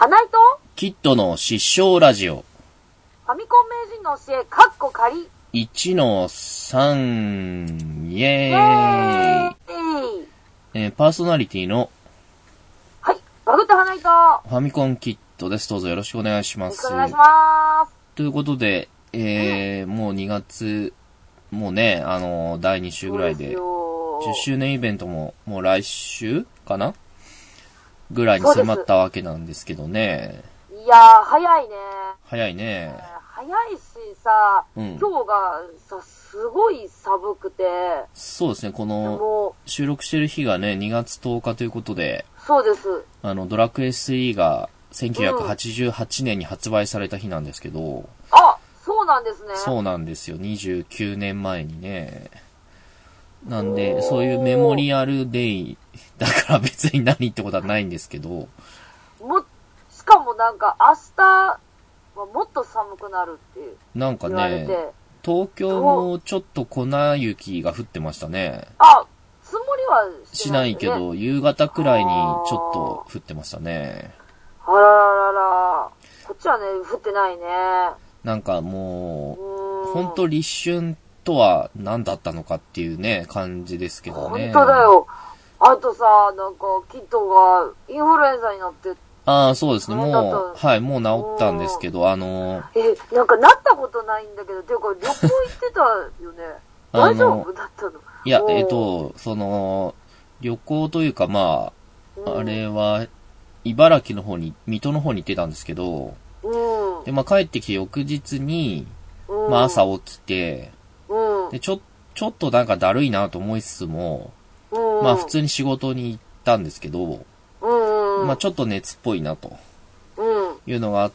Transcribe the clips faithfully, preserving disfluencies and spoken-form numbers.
花井とキッドの失笑ラジオ。 ファミコン名人の教え、カッコ仮。 いちのさん、イェーイ。イェーイ。えー、パーソナリティの、 はい、バグった花井と、 ファミコンキッドです。どうぞよろしくお願いします。 よろしくお願いします。 ということで、えー、うん、もうにがつ、もうね、あのー、だいに週ぐらいで、じゅっしゅうねんイベントも、もう来週かなぐらいに迫ったわけなんですけどね。 いやー、早いね。 早いね。 早いしさ、うん、今日がさ、すごい寒くて。 そうですね、この、収録してる日がね、にがつとおかということで。 そうです。 あの、ドラクエスリーがせんきゅうひゃくはちじゅうはちねんに発売された日なんですけど。うん、 あ、そうなんですね。 そうなんですよ。にじゅうきゅうねんまえにね。なんで、そういうメモリアルデイだから別に何ってことはないんですけど。 も、しかもなんか明日はもっと寒くなるっていう。 なんかね、東京もちょっと粉雪が降ってましたね。 あ、積もりはしない、ね、しないけど、夕方くらいにちょっと降ってましたね。 あらららら。こっちはね、降ってないね。 なんかもう、ほんと立春とは何だったのかっていうね、感じですけどね。 ほんとだよ。あとさ、なんか、キッドがインフルエンザになって。 ああ、そうですね。もう、はい、もう治ったんですけど、あのー。え、なんかなったことないんだけど、ていうか旅行行ってたよね。大丈夫だったの？ いや、えっと、その、旅行というか、まあ、うん、あれは、茨城の方に、水戸の方に行ってたんですけど、うん、で、まあ帰ってきて翌日に、うん、まあ朝起きて、うん、で、ちょ、ちょっとなんかだるいなと思いつつも、うん、まあ普通に仕事に行ったんですけど、うん、まあちょっと熱っぽいなと、いうのがあって、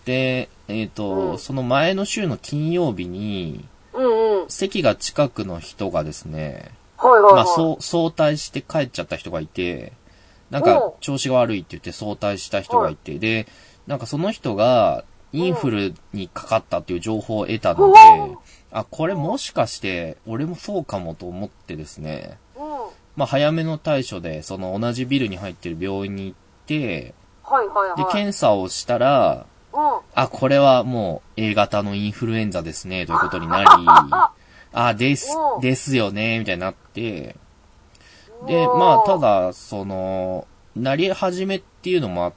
えっと、うん、その前の週の金曜日に、うんうん、席が近くの人がですね、はいはいはい、まあそう、早退して帰っちゃった人がいて、なんか調子が悪いって言って早退した人がいて、で、なんかその人がインフルにかかったっていう情報を得たので、あ、これもしかして俺もそうかもと思ってですね、まあ早めの対処でその同じビルに入ってる病院に行って、 はいはいはい、 で、検査をしたら、あ、これはもう A 型のインフルエンザですね、ということになり、あ、です、ですよね、みたいになって、で、まあ、ただ、その、なり始めっていうのもあって、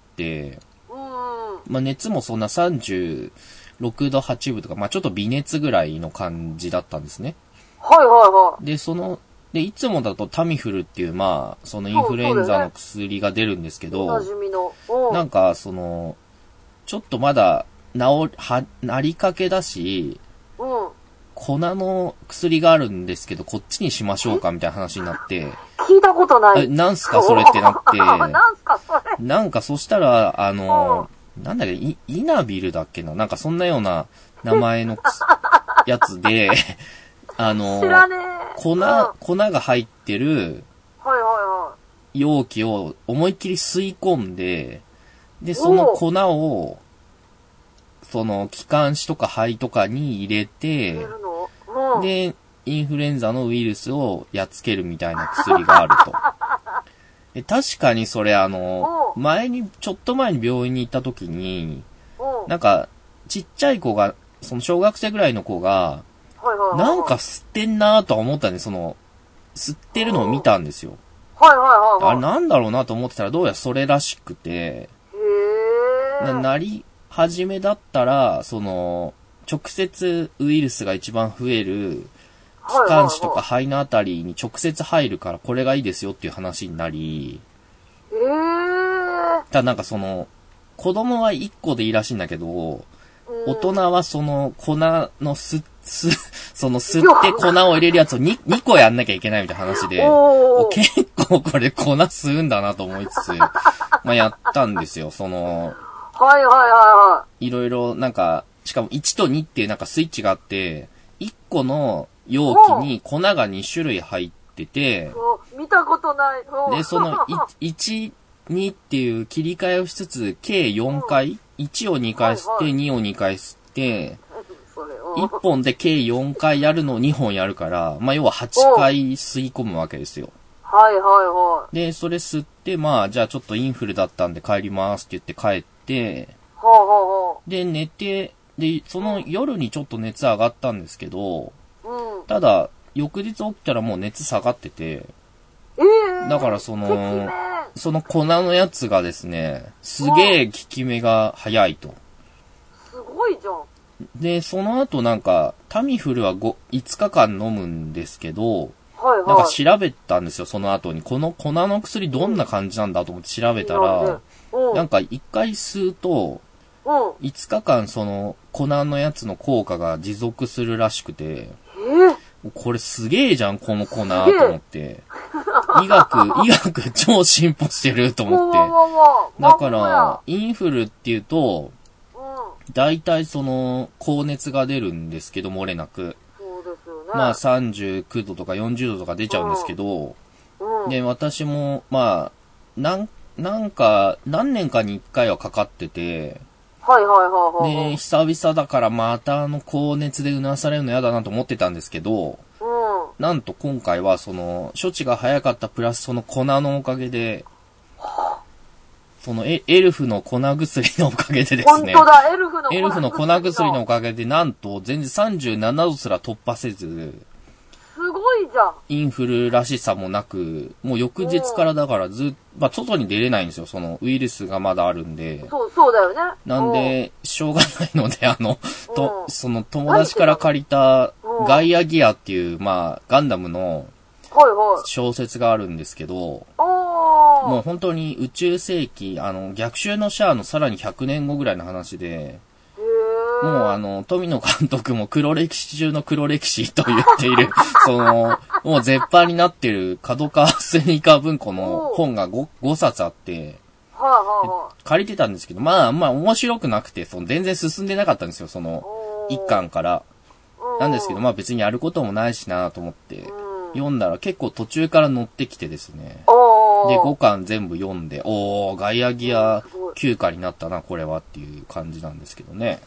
まあ、熱もそんなさんじゅうろくどはちぶとか、まあ、ちょっと微熱ぐらいの感じだったんですね。 はいはいはい。 で、その、で、いつもだとタミフルっていう、まあ、そのインフルエンザの薬が出るんですけど、 おなじみの。 なんか、その、ちょっとまだ、治、は、なりかけだし、うん、粉の薬があるんですけど、こっちにしましょうかみたいな話になって、 聞いたことない。 え、なんすかそれってなって、 なんすかそれ。 なんかそしたら、あの、うん、なんだっけ、イ、イナビルだっけな、なんかそんなような名前のやつで、あの、 知らねえ。 粉、うん、粉が入ってる、 はいはいはい。 容器を思いっきり吸い込んで、で、その粉を、その、気管支とか肺とかに入れて、うん、で、インフルエンザのウイルスをやっつけるみたいな薬があると。で確かにそれあの、前に、ちょっと前に病院に行った時に、なんか、ちっちゃい子が、その小学生ぐらいの子が、なんか吸ってんなーとは思ったんで、その、吸ってるのを見たんですよ。 はいはいはい、はい。 あれなんだろうなと思ってたらどうやらそれらしくて、 へー。 なり始めだったら、その、直接ウイルスが一番増える、気管支とか肺のあたりに直接入るからこれがいいですよっていう話になり、 えー。 ただなんかその、子供はいっこでいいらしいんだけど、大人はその粉のす、す、その吸って粉を入れるやつを 2, 2個やんなきゃいけないみたいな話で、結構これ粉吸うんだなと思いつつ、まあやったんですよ、その、 はいはいはいはい。 いろいろなんか、しかもいちとにっていうなんかスイッチがあって、いっこの容器に粉がに種類入ってて、 見たことない。 で、そのいち、にっていう切り替えをしつつ、計よんかい、いちをにかい吸って、にをにかい吸って、いっぽんで計よんかいやるのをにほんやるから、まあ要ははちかい吸い込むわけですよ。 はいはいはい。 で、それ吸って、まあじゃあちょっとインフルだったんで帰りますって言って帰って、 ほうほうほで、寝て、で、その夜にちょっと熱上がったんですけど、 う。うん。 ただ、翌日起きたらもう熱下がってて、 ええー。 だからその、その粉のやつがですね、すげえ効き目が早いと。 すごいじゃん。 で、その後なんか、タミフルはごいつかかん飲むんですけど、 はいはい。 なんか調べたんですよ、その後に。この粉の薬どんな感じなんだと思って調べたら、 うん、 なんか一回吸うと、 うん、 いつかかんその粉のやつの効果が持続するらしくて、 えー、 これすげえじゃん、この粉と思って。医学、医学超進歩してると思って。だから、インフルっていうと、だいたいその、高熱が出るんですけど、漏れなく。 そうですよね。 まあさんじゅうきゅうどとかよんじゅうどとか出ちゃうんですけど、 うんうん、 で、私も、まあ、なん、なんか、何年かにいっかいはかかってて、 はいはいはいはい、はい。 で、久々だからまたあの高熱でうなされるの嫌だなと思ってたんですけど、 うん、 なんと今回はその、処置が早かったプラスその粉のおかげで、そのエエルフの粉薬のおかげでですね。 本当だ、エルフの粉薬。 エルフの粉薬のおかげで、なんと全然さんじゅうななどすら突破せず、 すごいじゃん。 インフルらしさもなく、もう翌日からだからずっと、まあ、外に出れないんですよ。そのウイルスがまだあるんで。 そう、そうだよね。 なんで、しょうがないので、あの、と、その友達から借りたガイアギアっていう、まあ、ガンダムの小説があるんですけど、もう本当に宇宙世紀、あの、逆襲のシャアのさらにひゃくねんごぐらいの話で、もうあの、富野監督も黒歴史中の黒歴史と言っている、その、もう絶版になってる角川スニーカー文庫の本が 5, ごさつあって、借りてたんですけど、まあまあ面白くなくて、その全然進んでなかったんですよ、その、一巻から。なんですけど、まあ別にやることもないしなと思って、読んだら結構途中から乗ってきてですね。で、ごかん全部読んで、おー、ガイアギアきゅうかになったな、これはっていう感じなんですけどね。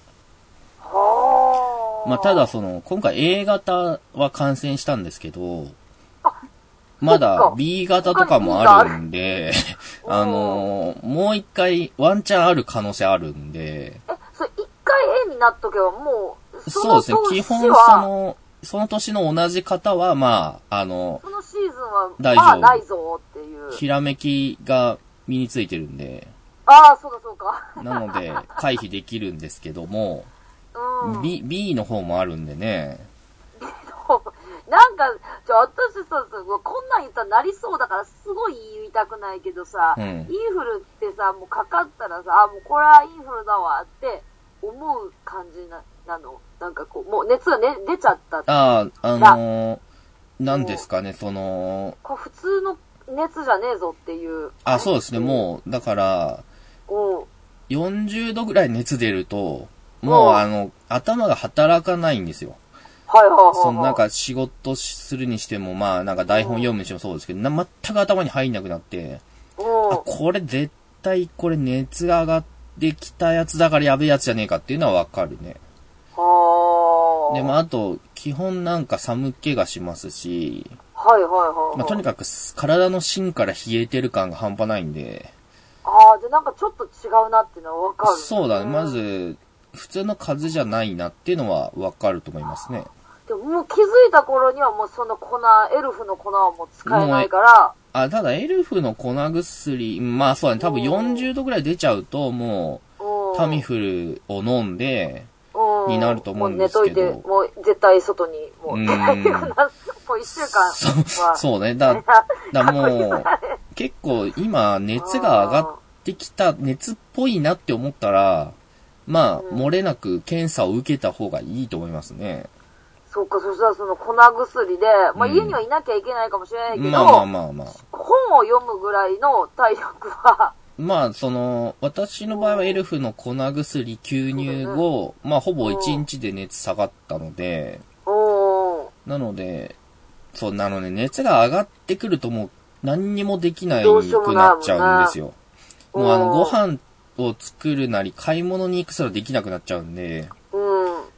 まあ、ただその、今回 A 型は感染したんですけど、まだ B 型とかもあるんで、あのー、もう一回ワンチャンある可能性あるんで。 え、それ一回 A になっとけばもう、そそうですね、基本その、その年の同じ方は、まあ、あの、 そのシーズンは、 大丈夫。 まあないぞっていう。 ひらめきが身についてるんで。 ああ、そうかそうか。 なので、回避できるんですけども、 うん、 B、B の方もあるんでね。 なんか、ちょ、私さ、こんなん言ったらなりそうだからすごい言いたくないけどさ、うん、インフルってさ、もうかかったらさ、あ、もうこれはインフルだわって思う感じな、なの。なんかこう、もう熱が、ね、出ちゃったって。 ああ、あのー、なんですかね、その、 これ普通の熱じゃねえぞっていう。 あ、そうですね、もう、だから、よんじゅうどぐらい熱出ると、もうあの、頭が働かないんですよ。 はいはいはい、はい。 そのなんか仕事するにしても、まあなんか台本読むにしてもそうですけど、な全く頭に入んなくなって、あ、これ絶対これ熱が上がってきたやつだからやべえやつじゃねえかっていうのはわかるね。で、まああと、基本なんか寒気がしますし、 はいはいはい、はい。 まあとにかく体の芯から冷えてる感が半端ないんで。 ああ、でなんかちょっと違うなっていうのはわかる、ね。 そうだね、まず、普通の風邪じゃないなっていうのはわかると思いますね。 でももう気づいた頃にはもうその粉、エルフの粉はもう使えないから。 あ、ただエルフの粉薬、まあそうだね、多分よんじゅうどぐらい出ちゃうともう、タミフルを飲んで、になると思うんですけど。 もう寝といて、もう絶対外に、もう出ないでください。もう一週間は。 そうね、だ、だもう、結構今熱が上がってきた、熱っぽいなって思ったら、まあ、うん、漏れなく検査を受けた方がいいと思いますね。 そうか、そしたらその粉薬で、まあ家にはいなきゃいけないかもしれないけど、うん、まあまあまあまあ。 本を読むぐらいの体力は。 まあ、その、私の場合はエルフの粉薬吸入後、うん、まあほぼいちにちで熱下がったので、 うん、 なので、そうなので、熱が上がってくるともう何にもできないくなっちゃうんですよ。も, もうあの、ご飯を作るなり買い物に行くすらできなくなっちゃうんで、 うん、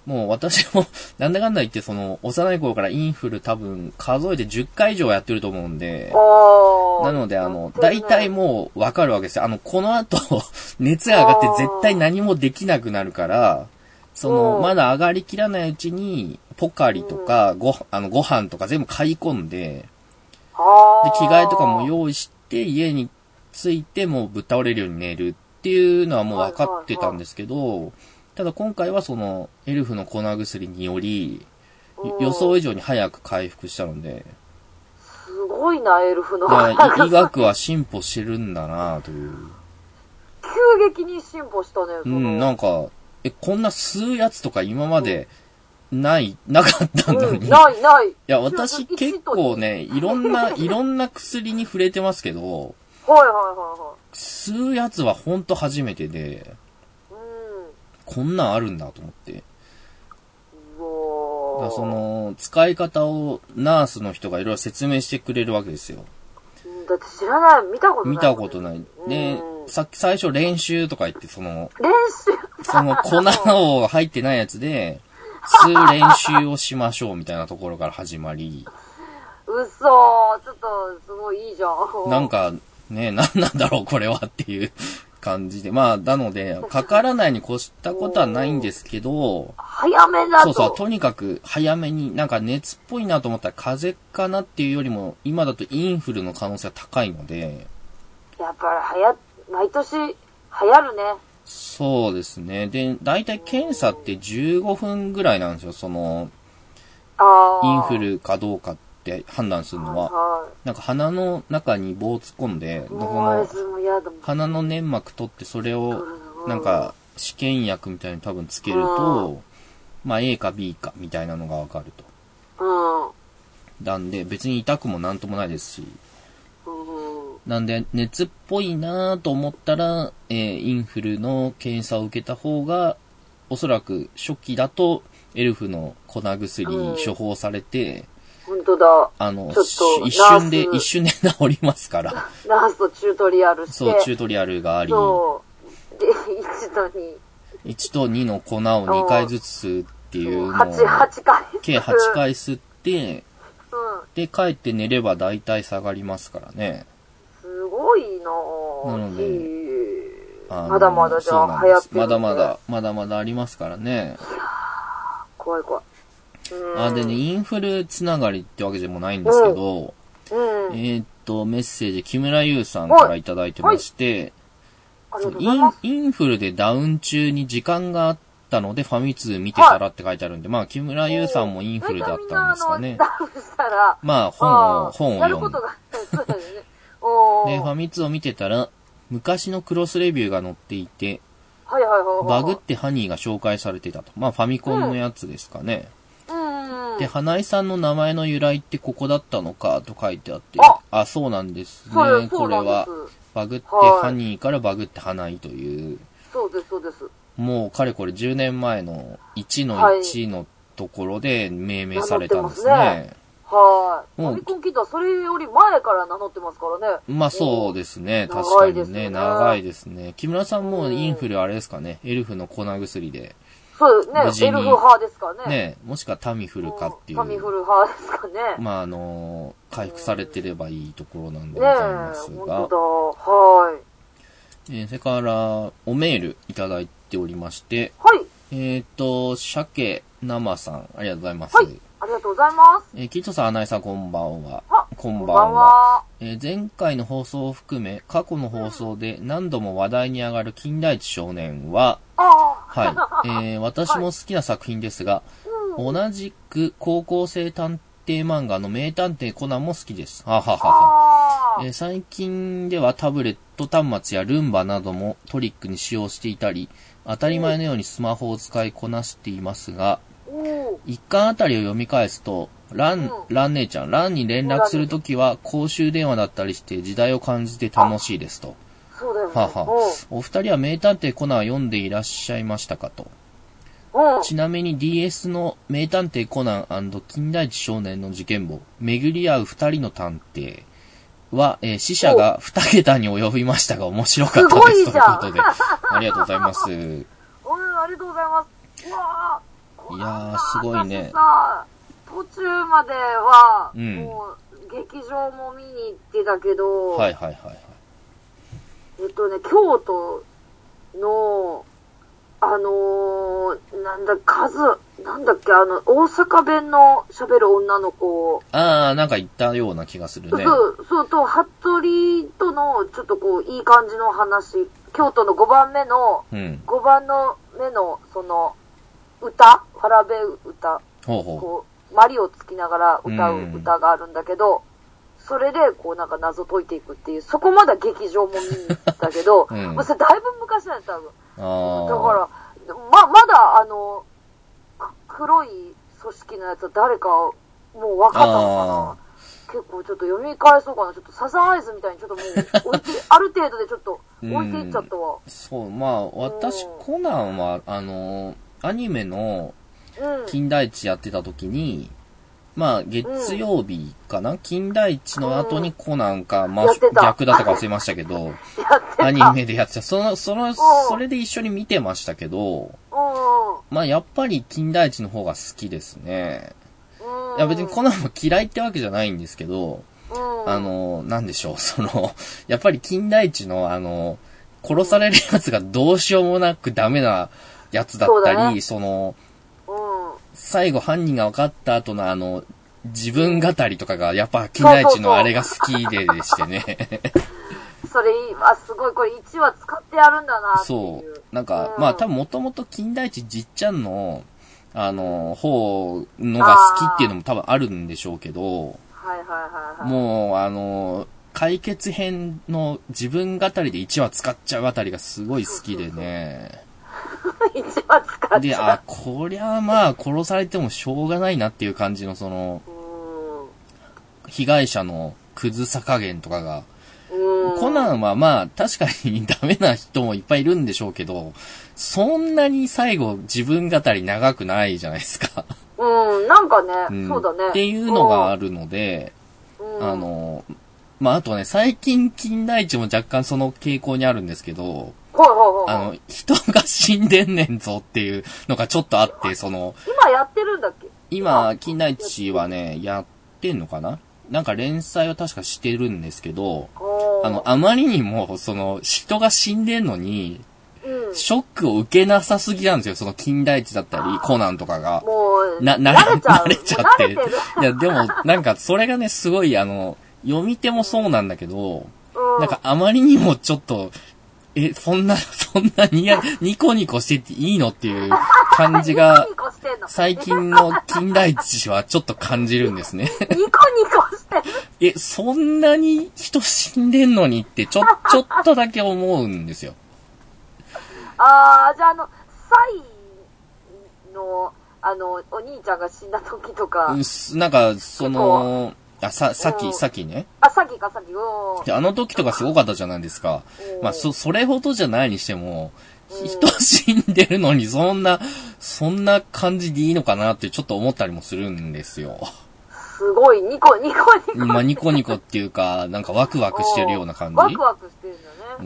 もう私も、なんだかんだ言って、その、幼い頃からインフル多分、数えてじゅっかい以上やってると思うんで、なので、あの、大体もうわかるわけですよ。あの、この後、熱が上がって絶対何もできなくなるから、その、まだ上がりきらないうちに、ポカリとか、ご、あの、ご飯とか全部買い込んで、で、着替えとかも用意して、家に着いてもうぶっ倒れるように寝るっていうのはもう分かってたんですけど、ただ今回はその、エルフの粉薬により、予想以上に早く回復したので、 すごいな、エルフの医学は進歩してるんだなという。 急激に進歩したね、 そのうん、なんか、え、こんな吸うやつとか今まで、ない、なかったのに。うん、 ないない。いや、私結構ね、いろんな、いろんな薬に触れてますけど、 はいはいはいはい。 吸うやつはほんと初めてで、うん、こんなんあるんだと思って。 うだその、使い方をナースの人がいろいろ説明してくれるわけですよ。 だって知らない、見たことない。 見たことない。で、さっき最初練習とか言って、その、 練習その粉を入ってないやつで、吸う練習をしましょうみたいなところから始まり。 嘘、ちょっとすごいいいじゃん。 なんかね、なんなんだろうこれはっていう感じで。まあ、なので、かからないに越したことはないんですけど、 早めだと。 そうそう、とにかく早めに、なんか熱っぽいなと思ったら風邪かなっていうよりも、今だとインフルの可能性は高いので。 やっぱりはや、毎年流行るね。 そうですね。で、だいたい検査ってじゅうごふんぐらいなんですよ。その、インフルかどうかって判断するのは。はいはい、なんか鼻の中に棒を突っ込んで、その鼻の粘膜取ってそれを、なんか試験薬みたいに多分つけると、まあ A か B かみたいなのがわかると。なんで別に痛くもなんともないですし。なんで、熱っぽいなぁと思ったら、えー、インフルの検査を受けた方が、おそらく初期だと、エルフの粉薬処方されて、 うん、本当だ。 あの、一瞬で、一瞬で治りますから。 ナースとチュートリアルして。 そう、チュートリアルがあり。 そう。で、いちとに。 いちとにの粉をにかいずつ吸うっていうのを、 はち、はちかい。 計はちかい吸って、うん、で、帰って寝れば大体下がりますからね。 すごいなぁ。 なので、 まだまだじゃあ流行ってる、ね。 まだまだ、まだまだありますからね。いや怖い怖い。 あ、でね、インフルつながりってわけでもないんですけど、うんうん、えー、っと、メッセージ、木村優さんからいただいてまして、イン、インフルでダウン中に時間があったのでファミ通見てたらって書いてあるんで、まあ、木村優さんもインフルだったんですかね。まあ、本を、本を読む。で、ファミ通を見てたら、昔のクロスレビューが載っていて、 はいはいはいはい、 バグってハニーが紹介されてたと。まあ、ファミコンのやつですかね。うんうん、で、花井さんの名前の由来ってここだったのかと書いてあって、あ, あそうなんですね。これは、バグってハニーからバグって花井という。 そうです、そうです。 もう、かれこれじゅうねんまえのいちのいちのところで命名されたんですね。 はい。ファミコンキッドはそれより前から名乗ってますからね。 まあそうですね。確かにね。長いですね。木村さんもインフルあれですかね。エルフの粉薬で。 そうですね。エルフ派ですかね。 ね。もしくはタミフルかっていう。 タミフル派ですかね。 まああのー、回復されてればいいところなんでございますが。 ね、本当だ。はい。 えー、それから、おメールいただいておりまして。 はい。 えっと、鮭生さん、ありがとうございます。 はい。ありがとうございます。 えー、キットさん、アナイさん、こんばんは。 こんばんは。 こんばんは。えー、前回の放送を含め、過去の放送で何度も話題に上がる金田一少年は、はい。えー、私も好きな作品ですが、はい、同じく高校生探偵漫画の名探偵コナンも好きです。はははは。えー、最近ではタブレット端末やルンバなどもトリックに使用していたり、当たり前のようにスマホを使いこなしていますが、一巻あたりを読み返すと、ラン、ラン姉ちゃん、ランに連絡するときは公衆電話だったりして時代を感じて楽しいですと。 そうだよね。 はは。お二人は名探偵コナンを読んでいらっしゃいましたかと。ちなみに ディーエス の名探偵コナン&金田一少年の事件簿、巡り合う二人の探偵は、えー、死者が二桁に及びましたが面白かったです。ということで。ありがとうございます。 うん、ありがとうございます。うわー、 いやー、すごいね。 私さ、途中までは、 うん、 もう、劇場も見に行ってたけど、 はいはいはいはい。 えっとね、京都の、あのー、なんだ、数、なんだっけ、あの、大阪弁の喋る女の子。 あー、なんか言ったような気がするね。 そう、そうと、服部との、ちょっとこう、いい感じの話。京都のごばんめの、うん、ごばんの目の、その、歌ファラベ歌。 ほうほう。 こう、マリをつきながら歌う歌があるんだけど、うん、それで、こうなんか謎解いていくっていう、そこまで劇場も見に行ったけど、うん、まあ、それだいぶ昔なんです、多分。 あだから、ま、まだ、あの、黒い組織のやつは誰か、もう分かったのかな。結構ちょっと読み返そうかな。ちょっとサザンアイズみたいにちょっともう置いて、ある程度でちょっと置いていっちゃったわ。 そう、まあ、私、コナンは、あの、アニメの、金田一やってた時に、まあ、月曜日かな、うん、金田一の後にコナンか、まあ、逆だったか忘れましたけど、アニメでやってた。その、その、それで一緒に見てましたけど、まあ、やっぱり金田一の方が好きですね。いや、別にコナンも嫌いってわけじゃないんですけど、あの、なんでしょう、その、やっぱり金田一の、あの、殺されるやつがどうしようもなくダメなやつだったり、そ, ね、その、最後犯人が分かった後のあの、自分語りとかが、やっぱ、金田一のあれが好きででしてね。 それいい。あ、すごい。これいちわ使ってやるんだなっていう。 そう。なんか、うん、まあ多分もともと金田一じっちゃんの、あの、方のが好きっていうのも多分あるんでしょうけど、 はいはいはいはい。 もう、あの、解決編の自分語りでいちわ使っちゃうあたりがすごい好きでね。 いちわ使っちゃう。 で、あ、こりゃまあ殺されてもしょうがないなっていう感じのその、被害者のクズさ加減とかが、コナンはまあ確かにダメな人もいっぱいいるんでしょうけど、そんなに最後自分語り長くないじゃないですか。 うん、なんかね、うん、そうだね。 っていうのがあるので、あの、まああとね、最近金田一も若干その傾向にあるんですけど、あの、人が死んでんねんぞっていうのがちょっとあって、その、 今やってるんだっけ？ 今、金田一はね、やってんのかな？なんか連載は確かしてるんですけど、あの、あまりにも、その、人が死んでんのに、うん、ショックを受けなさすぎなんですよ、その金田一だったり、コナンとかが。 もう、 な、な、慣れちゃって。いや、でも、なんか、それがね、すごい、あの、読み手もそうなんだけど、うん、なんか、あまりにもちょっと、え、そんな、そんなにや、ニコニコしてていいのっていう感じが、最近の金田一はちょっと感じるんですね。 ニコニコしてるえ、そんなに人死んでんのにって、ちょ、ちょっとだけ思うんですよ。 あー、じゃああの、サイの、あの、お兄ちゃんが死んだ時とか。 なんか、その、あ、さ、さき、さきね。 あ、さきか、さき。うん。 あの時とかすごかったじゃないですか。まあ、そ、それほどじゃないにしても、人死んでるのにそんな、そんな感じでいいのかなってちょっと思ったりもするんですよ。 すごい、ニコニコニコ。 まあ、ニコニコっていうか、なんかワクワクしてるような感じ。 ワクワクしてるんだね。 うん。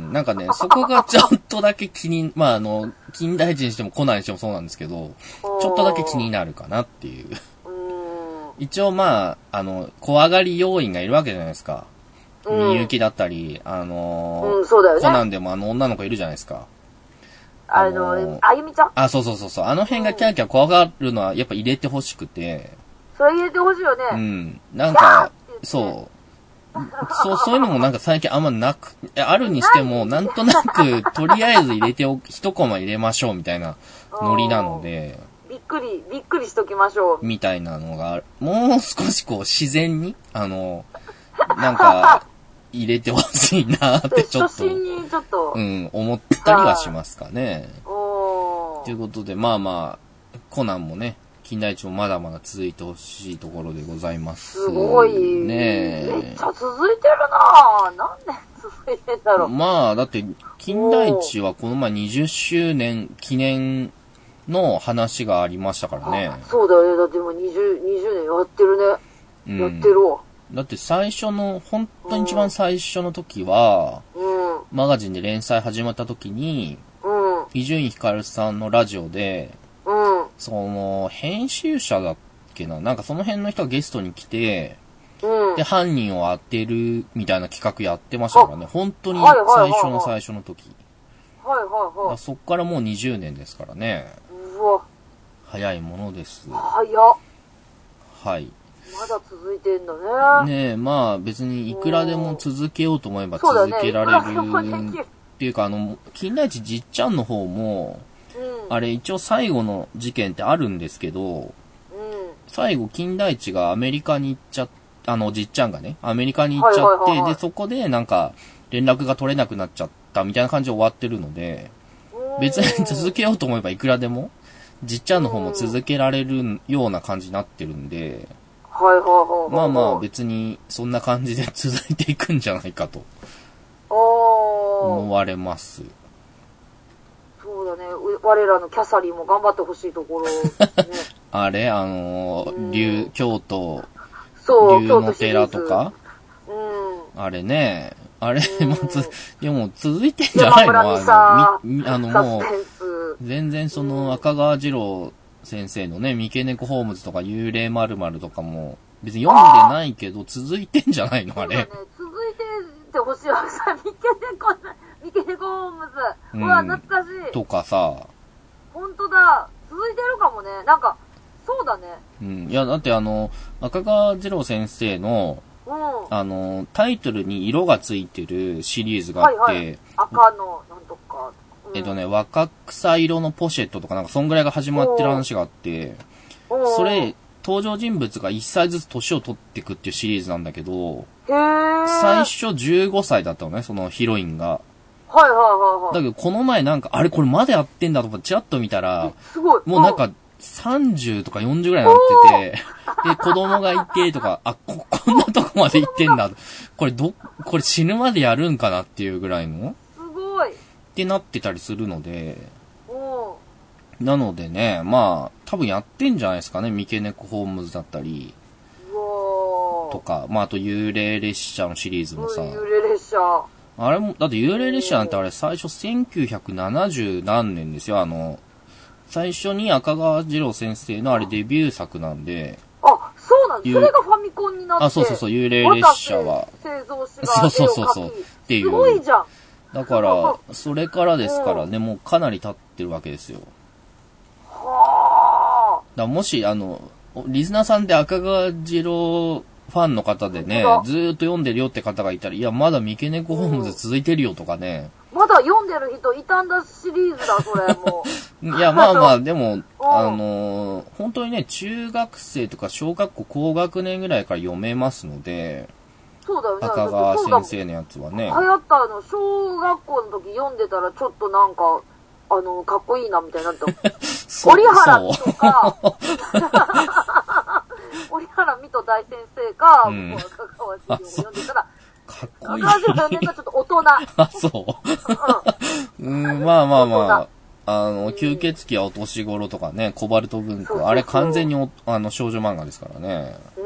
なんかね、そこがちょっとだけ気に、まあ、あの、金田一にしてもコナンにしてもそうなんですけど、ちょっとだけ気になるかなっていう。一応まあ、あの、怖がり要員がいるわけじゃないですか。みゆきだったり、あのー、 うん、そうだよね。 コナンでもあの女の子いるじゃないですか。 あのー、あゆみちゃん？ あ、そうそうそうそう。あの辺がキャーキャー怖がるのはやっぱ入れてほしくて。 それ入れてほしいよね。 うん。なんか、そう。そう、そういうのもなんか最近あんまなく、あるにしても、なんとなく、とりあえず入れてお、一コマ入れましょうみたいなノリなので。 びっくり、びっくりしときましょう。 みたいなのが、もう少しこう自然に、あの、なんか、入れてほしいなってちょっと、 初心にちょっと、 うん、思ったりはしますかね。ということで、まあまあ、コナンもね、金田一もまだまだ続いてほしいところでございます。 すごい。 ねめっちゃ続いてるなぁ。何年続いてんだろう。 まあ、だって、金田一はこの前にじゅっしゅうねん記念の話がありましたからね。 そうだよね。だってもうにじゅう、にじゅうねんやってるね。うん、やってるわ。 だって最初の、本当に一番最初の時は、うん、マガジンで連載始まった時に、伊集院光さんのラジオで、うん、 その、編集者だっけな、なんかその辺の人がゲストに来て、うん、で、犯人を当てるみたいな企画やってましたからね。本当に最初の最初の時。 はいはいはい。 そっからもうにじゅうねんですからね。 うわ。 早いものです。 早っ。 はい。 まだ続いてんだね。 ねえ、まあ別にいくらでも続けようと思えば続けられる。っていうか、あの、金田一じっちゃんの方も、うん、あれ一応最後の事件ってあるんですけど、うん、最後金田一がアメリカに行っちゃっあの、じっちゃんがね、アメリカに行っちゃって、はいはいはいはい、で、そこでなんか、連絡が取れなくなっちゃったみたいな感じで終わってるので、別に続けようと思えばいくらでも、じっちゃんの方も続けられるような感じになってるんで、 はいはいはい。 まあまあ別にそんな感じで続いていくんじゃないかと、思われます。 そうだね、我らのキャサリンも頑張ってほしいところ、ね。 あれあのー、竜、京都、 そう、 竜の寺とか、 うん、 あれね、あれ、うん、もつ、でも続いてんじゃないの？あの、み、あのもう、全然その赤川次郎先生のね、三毛猫ホームズとか幽霊〇〇とかも、別に読んでないけど、続いてんじゃないのあれ。 そうだね、続いてってほしいわ。さ、三毛猫、三毛猫ホームズ。うん、うわ、懐かしい。 とかさ。 ほんとだ。続いてるかもね。なんか、そうだね。 うん。いや、だってあの、赤川次郎先生の、うん、あの、タイトルに色がついてるシリーズがあって、はいはい、 赤の、なんとか。 うん、えっとね、若草色のポシェットとかなんかそんぐらいが始まってる話があって、それ、登場人物がいっさいずつ年を取っていくっていうシリーズなんだけど、 へー、 最初じゅうごさいだったのね、そのヒロインが。 はいはいはいはい。 だけどこの前なんか、あれこれまだやってんだとかチラッと見たら、 すごい。 もうなんかさんじゅうとかよんじゅうぐらいになってて、で、子供がいてとか、あ、こ、こんなとこまで行ってんだ。これど、これ死ぬまでやるんかなっていうぐらいのすごい。 ってなってたりするので、なのでね、まあ、多分やってんじゃないですかね、三毛猫ホームズだったり、とか、まあ、あと幽霊列車のシリーズもさ、 幽霊列車。 あれも、だって幽霊列車なんてあれ最初せんきゅうひゃくななじゅうなんねんですよ、あの、最初に赤川次郎先生のあれデビュー作なんで、 あ、そうなんです。それがファミコンになって、 あ、そうそうそう、幽霊列車は、 製造士がそうそうそうそう、っていう。 すごいじゃん。 だから、それからですからね、もうかなり経ってるわけですよ。 はあ。 だもし、あの、リスナーさんで赤川次郎ファンの方でね、ずーっと読んでるよって方がいたら、いや、まだ三毛猫ホームズ続いてるよとかね。 まだ読んでる人いたんだシリーズだ、それ、もう。いや、まあまあ、でも、あのー、本当にね、中学生とか小学校高学年ぐらいから読めますので、 そうだよね。 赤川先生のやつはね。 流行ったの、小学校の時読んでたら、ちょっとなんか、あの、かっこいいな、みたいになった。折原美とか、折原美と大先生か、うん、赤川次郎を読んでたら、 かっこいい。 赤川次郎読んでたらちょっと大人。 あ、そう。うん、まあまあまあ、あの、吸血鬼はお年頃とかね、コバルト文庫、あれ完全におあの少女漫画ですからね。 うん。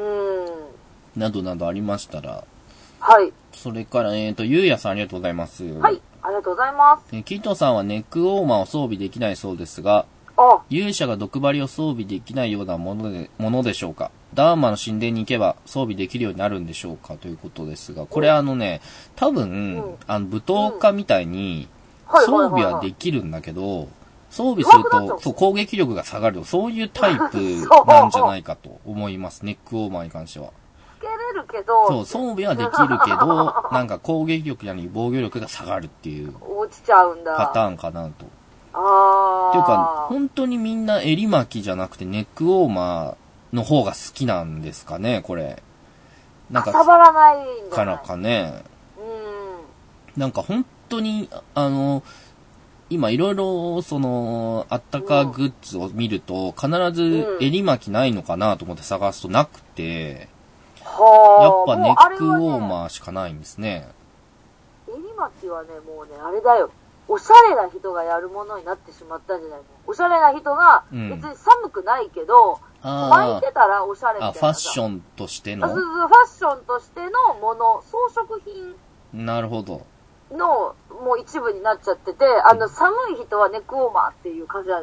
などなどありましたら。 はい。 それから、えっと、ゆうやさんありがとうございます。 はい。ありがとうございます。 え、キットさんはネックウォーマーを装備できないそうですが、 あ勇者が毒針を装備できないようなもので、ものでしょうか。ダーマの神殿に行けば装備できるようになるんでしょうかということですが、これあのね、多分、うん、あの、舞踏家みたいに、装備はできるんだけど、装備すると、そう、攻撃力が下がる。そういうタイプなんじゃないかと思います。ネックウォーマーに関しては。 つけれるけど、 そう、装備はできるけど、なんか攻撃力やに防御力が下がるっていう。 落ちちゃうんだ。 パターンかなと。 あっていうか、本当にみんな襟巻きじゃなくてネックウォーマーの方が好きなんですかね、これ。 なんか、かさばらないんじゃないからかね。 うん。 なんか本当に、あの、今いろいろ、その、あったかグッズを見ると、必ず襟巻きないのかなと思って探すとなくて、 はあ、 やっぱネックウォーマーしかないんですね。 襟巻きはね、もうね、あれだよ。おしゃれな人がやるものになってしまったんじゃないの？おしゃれな人が、別に寒くないけど、うん、巻いてたらおしゃれみたいな。 あ、ファッションとしての？ ファッションとしてのもの、装飾品。 なるほど。 の、もう一部になっちゃってて、あの、寒い人はネックウォーマーっていう感じなんじゃない？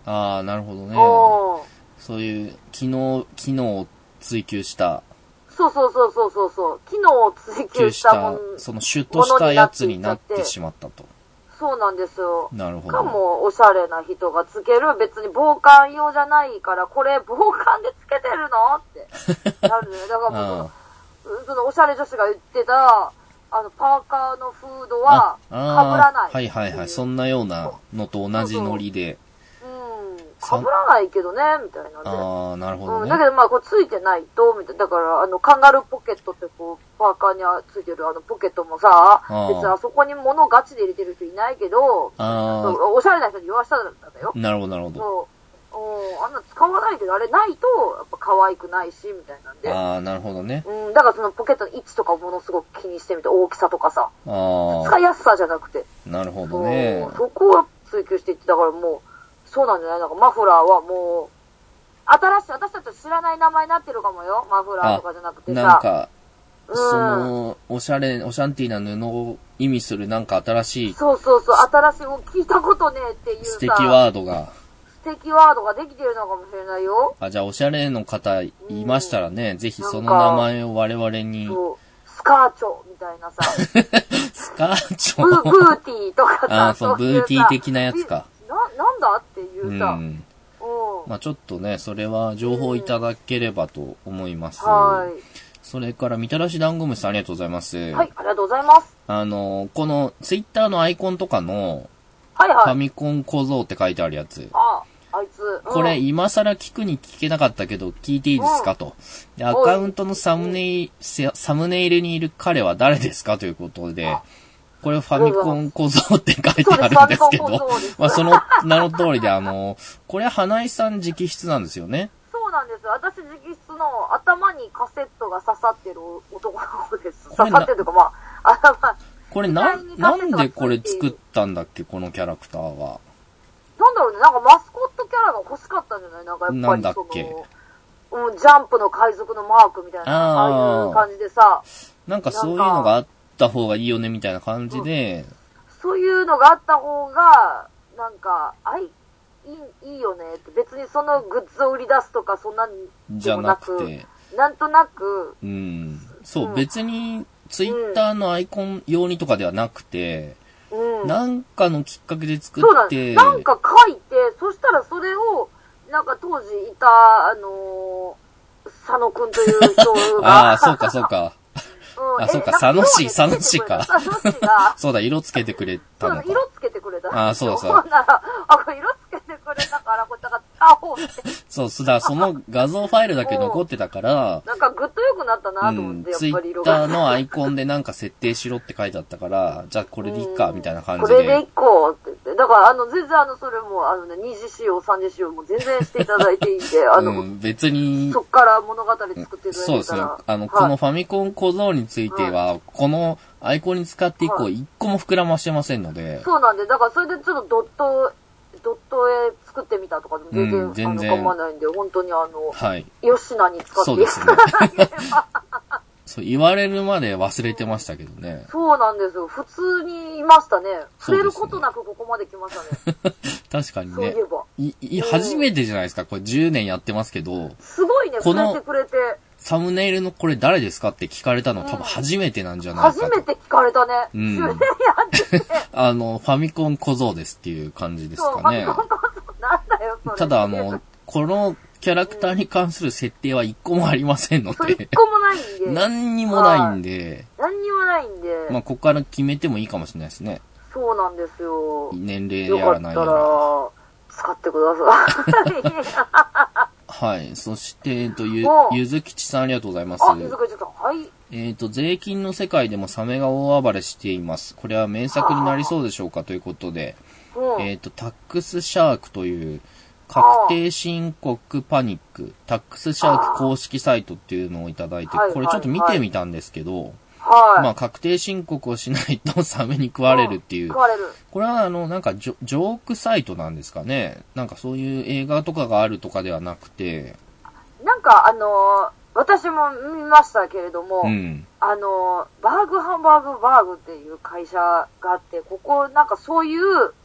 ああ、なるほどね。そういう機能、機能を追求した。 そうそうそうそうそうそう。機能を追求したもの。 そのシュッとしたやつになってしまったと。 そうなんですよ。 なるほど。 かも、おしゃれな人がつける、別に防寒用じゃないから、これ防寒でつけてるのってなるね。だからもうその、そのおしゃれ女子が言ってた、あの、パーカーのフードは、被らない。 はいはいはい。そんなようなのと同じノリで。 そうそううん。被らないけどね、みたいなんで。 ああ、なるほどね。 うん。だけどまあ、これついてないと、みたいな。だから、あの、カンガルーポケットってこう、パーカーについてるあのポケットもさ、別にあそこに物ガチで入れてる人いないけど、あおしゃれな人に言わしたらだよ。 なるほどなるほど。 そう。あんな使わないけど、あれないと、やっぱ可愛くないし、みたいなんで。 ああ、なるほどね。 うん、だからそのポケットの位置とかをものすごく気にしてみて、大きさとかさ。ああ。使いやすさじゃなくて。 なるほどね。 そこは追求していって、だからもう、そうなんじゃないなんかマフラーはもう、新しい、私たち知らない名前になってるかもよ。マフラーとかじゃなくてさ。 なんか、うん、その、おしゃれ、おシャンティーな布を意味するなんか新しい。 そうそうそう、新しい、もう聞いたことねえっていうさ。 素敵ワードが。 素敵ワードができてるのかもしれないよ。 あ、じゃあおしゃれの方いましたらね、うん、ぜひその名前を我々に。そう。 スカーチョみたいなさ。 スカーチョブ、ブーティーとかさ。 あ、そう、ブーティー的なやつか。 な、なんだっていうさ。うんまあちょっとね、それは情報いただければと思います。 うん、はい。 それから、みたらし団子虫さんありがとうございます。はい、 ありがとうございます。 あの、このツイッターのアイコンとかの、 はいはい。 ファミコン小僧って書いてあるやつ。 ああ、あいつ。うん、 これ、今更聞くに聞けなかったけど、聞いていいですか、うん、と。で、アカウントのサムネイ、サムネイルにいる彼は誰ですかということで、これファミコン小僧って書いてあるんですけど、まあその名の通りで、あの、これ花井さん直筆なんですよね。 そうなんです。私直筆の頭にカセットが刺さってる男の子です。刺さってるというか、まあ、頭。 これな、なんでこれ作ったんだっけ、このキャラクターは。 なんだろうね、なんかマスコットキャラが欲しかったんじゃないなんかやっぱりその。なんだっけ。うん、ジャンプの海賊のマークみたいな、ああいう感じでさ。 なんかそういうのがあった方がいいよねみたいな感じで、うん、 そういうのがあった方が、なんか、あい、いい、いいよねって、別にそのグッズを売り出すとか、そんなんでもなく、じゃなくて、なんとなく、 うん、そう、うん、別に、ツイッターのアイコン用にとかではなくて、うん、なんかのきっかけで作って、 そうなんなんか書いて、そしたらそれを、なんか当時いた、あのー、佐野くんという人が、 ああ、そうかそうか。うん、あ、そうか、佐野市、佐野市か。 佐野市が。 そうだ、色つけてくれたのか。 そう、色つけてくれた。 あ、そうだそうだ。ほんなら、あ、これ色つけてくれたから、これだから使おうって。 そう、すだ、その画像ファイルだけ残ってたから、 なんかグッと良くなったなと思って、 うん、 やっぱり色が。 ツイッターのアイコンでなんか設定しろって書いてあったから、じゃあこれでいいか、みたいな感じで。 これでいこうって言って。だから、あの、全然あの、それも、あのね、二次使用、三次使用も全然していただいていいんで、あの、うん、 別に、 そっから物語作っていただいてたら。 そうですね。あの、はい、このファミコン小僧については、はい、このアイコンに使って以降、一個も膨らましてませんので、はい。 そうなんで、だからそれでちょっとドット、ドット絵作ってみたとかでも全然、うん、全然あの構わないんで、本当にあの、はい。吉名に使っていただければ。 そう、言われるまで忘れてましたけどね。 そうなんですよ。普通にいましたね。触れることなくここまで来ましたね。 確かにね。 そういえば。 い、い、初めてじゃないですか。これじゅうねんやってますけど。 すごいね、触れてくれて。 サムネイルのこれ誰ですかって聞かれたの、うん、多分初めてなんじゃないかと。 初めて聞かれたね。 うん。 やってて。 あの、ファミコン小僧ですっていう感じですかね。 そう、ファミコン小僧なんだよ、それ。 ただあの、このキャラクターに関する設定は一個もありませんので。 一個もないんで。 何にもないんで。 何にもないんで。 まあ、ここから決めてもいいかもしれないですね。 そうなんですよ。 年齢やらないやら。 よかったら、使ってください。 はい。そして、えっと、ゆ、ゆずきちさんありがとうございます。 あ、ゆずきちさん、はい。 えっと、税金の世界でもサメが大暴れしています。これは名作になりそうでしょうかということで、えっと、タックスシャークという、確定申告パニック、タックスシャーク公式サイトっていうのをいただいて、これちょっと見てみたんですけど、はい、まあ確定申告をしないとサメに食われるっていう。 食われる。 これはあの、なんかジョ、ジョークサイトなんですかね。なんかそういう映画とかがあるとかではなくて。 なんかあのー、私も見ましたけれども、うん、あのー、バーグハンバーグバーグっていう会社があって、ここなんかそういう、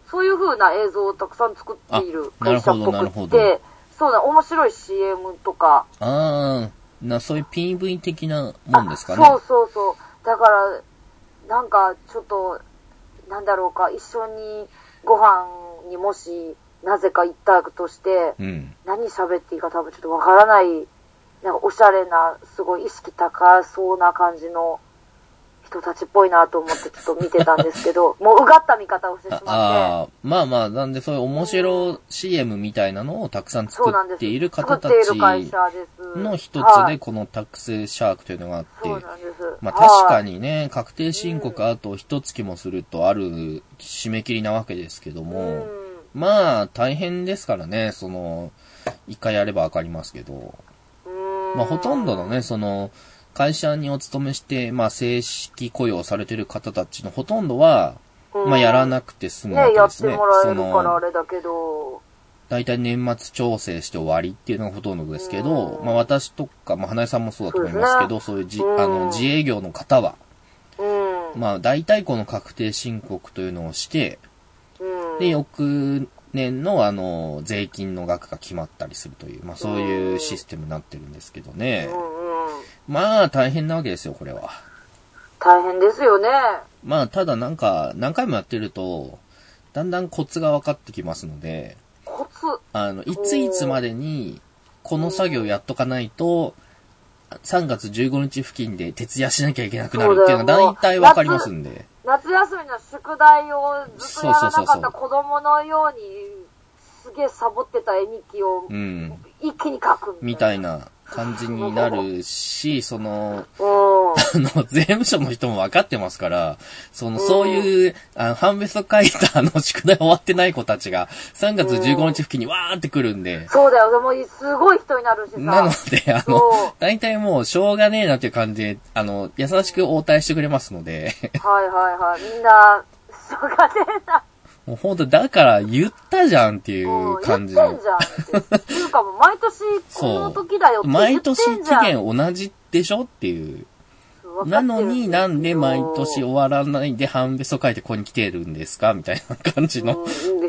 そういう風な映像をたくさん作っている会社っぽくって、そうだ、面白い シーエム とか。 ああ、な、そういう ピーブイ 的なもんですかね。 そうそうそう。だから、なんか、ちょっと、なんだろうか、一緒にご飯にもし、なぜか行ったとして、うん、何喋っていいか多分ちょっとわからない、なんかおしゃれな、すごい意識高そうな感じの人たちっぽいなと思ってちょっと見てたんですけど、もううがった見方をしてしまって。ああ、 まあまあ、なんでそういう面白 シーエム みたいなのをたくさん作っている方たちの一つで、このタックスシャークというのがあって、そうなんです。まあ確かにね、確定申告あと一月もするとある締め切りなわけですけども、うん、まあ大変ですからね、その、一回やればわかりますけど、まあほとんどのね、その、会社にお勤めして、まあ、正式雇用されてる方たちのほとんどは、うん、まあ、やらなくて済むわけですね。 ね、やってもらえるからあれだけど。 だいたい年末調整して終わりっていうのがほとんどですけど、うん、まあ、私とか、まあ、花江さんもそうだと思いますけど、そう、ね,、そういうじ、うん、あの、自営業の方は、うん、まあ、だいたいこの確定申告というのをして、うん、で、翌年のあの、税金の額が決まったりするという、まあ、そういうシステムになってるんですけどね。うんまあ、大変なわけですよ、これは。 大変ですよね。 まあ、ただなんか、何回もやってると、だんだんコツが分かってきますので、 コツあの、いついつまでに、この作業やっとかないと、さんがつじゅうごにち付近で徹夜しなきゃいけなくなるっていうのが大体分かりますんで。 夏休みの宿題をずっとやらなかった子供のように、すげえサボってた絵日記を、一気に書くみたいな。みたいな感じになるし、その、あの、税務署の人も分かってますから、その、そういう、あの、判別を書いたあの、宿題終わってない子たちが、さんがつじゅうごにち付近にわーって来るんで。 そうだよ、でも、すごい人になるしさ。 なので、あの、大体もう、しょうがねえなっていう感じで、あの、優しく応対してくれますので。 はいはいはい、みんな、しょうがねえな。 もうほんと、だから言ったじゃんっていう感じの。 言ってんじゃんって。っていうかもう毎年この時だよって言ってんじゃん。毎年期限同じでしょっていう。なのになんで毎年終わらないで判別を書いてここに来てるんですかみたいな感じの。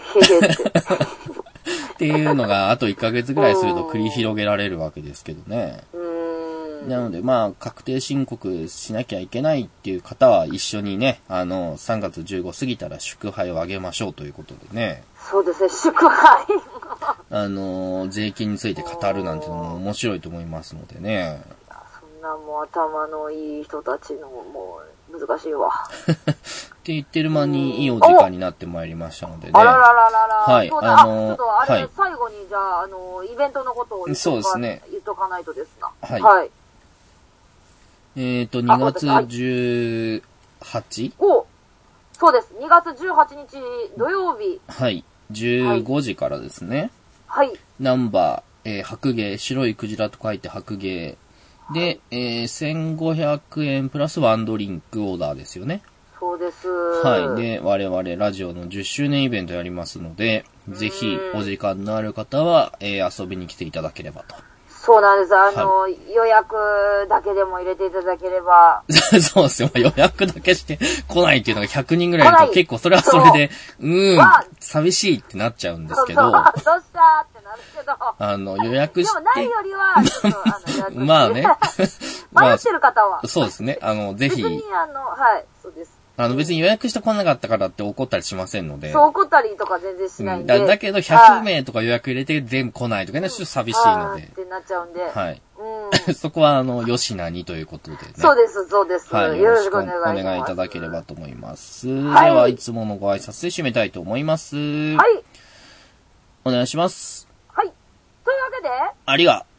っていうのがあといっかげつぐらいすると繰り広げられるわけですけどね。なので、まあ、確定申告しなきゃいけないっていう方は一緒にね、あの、さんがつじゅうご過ぎたら祝杯をあげましょうということでね。 そうですね、祝杯あの、税金について語るなんてのも面白いと思いますのでね。 そんなもう頭のいい人たちのもう難しいわ。 って言ってる間にいいお時間になってまいりましたのでね。 あららららら。 はい、 あの、ちょっとあれ、はい、最後にじゃあ、あの、イベントのことを言っとか、 そうですね、 言っとかないとですな。 はい。はいえっ、ー、と、にがつじゅうはち？ おそうです。にがつじゅうはちにち土曜日。 はい。じゅうごじからですね。 はい。 ナンバー、えー、白芸、白いクジラと書いて白芸。で、はい、えー、せんごひゃくえんプラスワンドリンクオーダーですよね。 そうです。 はい。で、我々ラジオのじゅっしゅうねんイベントやりますので、ぜひお時間のある方は、えー、遊びに来ていただければと。 そうなんです。あの、はい、予約だけでも入れていただければ。 そうですよ。予約だけして来ないっていうのがひゃくにんぐらいいると結構それはそれで、うーん、寂しいってなっちゃうんですけど。 そうそうどうしたってなるけど。 あの、予約して。 でもないよりは、ちょっと、あの、予約して。 まあね。 迷ってる方は。 そうですね。あの、ぜひ。 別に、あの、はい、そうです。 あの別に予約してこなかったからって怒ったりしませんので。 そう怒ったりとか全然しないんで。 うん、だ, だけどひゃくめいとか予約入れて全部来ないとかね、ちょっと寂しいので。 ってなっちゃうんで。 はい。うん、そこはあの、よしなにということでね。 そうです、そうです。 はい。よろしくお願いします。お願いいただければと思います。はい、では、いつものご挨拶で締めたいと思います。はい。お願いします。 はい。というわけで。 ありが。